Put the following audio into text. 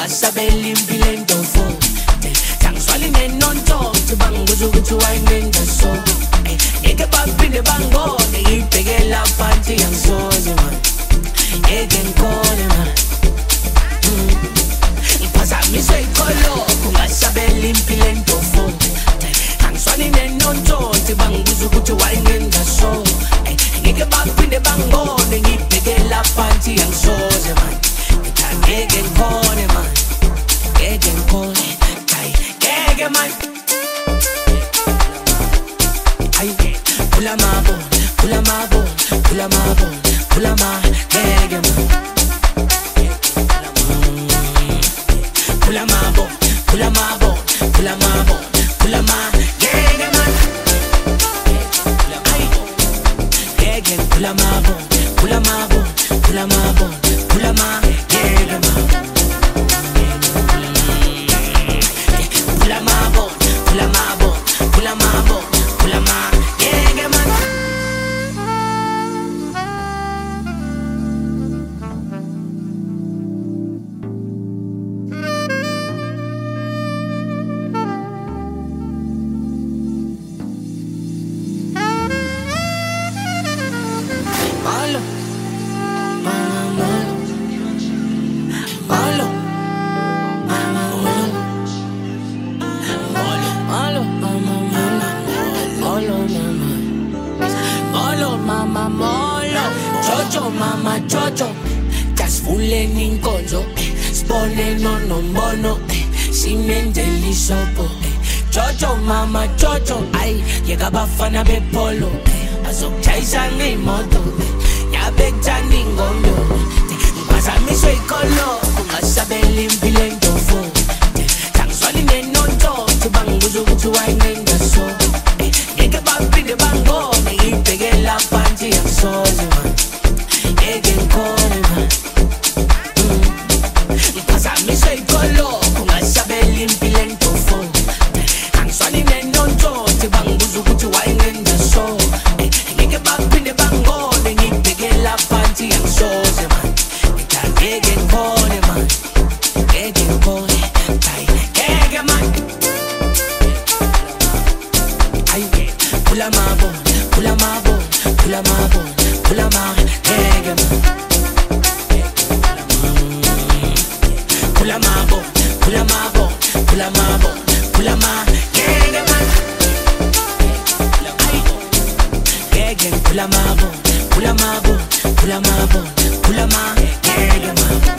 ungasabela impilo entofo Tangizwali nenonto Tibanguzu kuthi wayenenza so Ngeke baphinde bangone Ngibhekela phansi yangisoze man Ngeke ngikhone man Ngiphazamiswe ikolo Ungasabela impilo entofo Tangizwali nenonto Tibanguzu kuthi wayenenza so Ngeke baphinde bangone Ngibhekela phansi yangisoze man Ngeke ngikhone man Ngeke ngikhone Gege man Ay Pula my bone Pula my bone Pula my bone Pula my Gege man Pula my bone Pula my bone Pula my bone Pula my Gege man Ay Gege Pula my bone Pula my bone Pula my bone Pula my Gege man Pula my bone, pula my bone, pula my bone, pula my yeah, man. Malo, malo, malo. Mama molo, Jojo mama Jojo, just fooling in conjo, spone no mbono, simendeli sopo, Jojo mama Jojo, ay, yega bafana be polo, azok chaisa ngi moto, yabe jani ngomyo, mpazamiswe ikolo, ungasabela impilo entofo, tangizwali nenonto, tibanguzu kuthi wayenenza so, ngeke baphinde bangone, ngibhekela phansi yangisoze man, ngeke ngikhone man, ngiphazamiswe ikolo, ungasabela impilo entofo, angizwali nenonto, tibanguzu kuthi wayenenza so, ngeke baphinde bangone, ngibhekela phansi yangisoze man, ngeke ngikhone man, ngeke ngikhone, ngeke man. Pula my bone, pula my bone, pula my bone, pula my gege man. Pula my bone, pula my bone, pula my bone, pula my gege man. Gege, pula my bone, pula my bone, pula my bone, pula my gege man.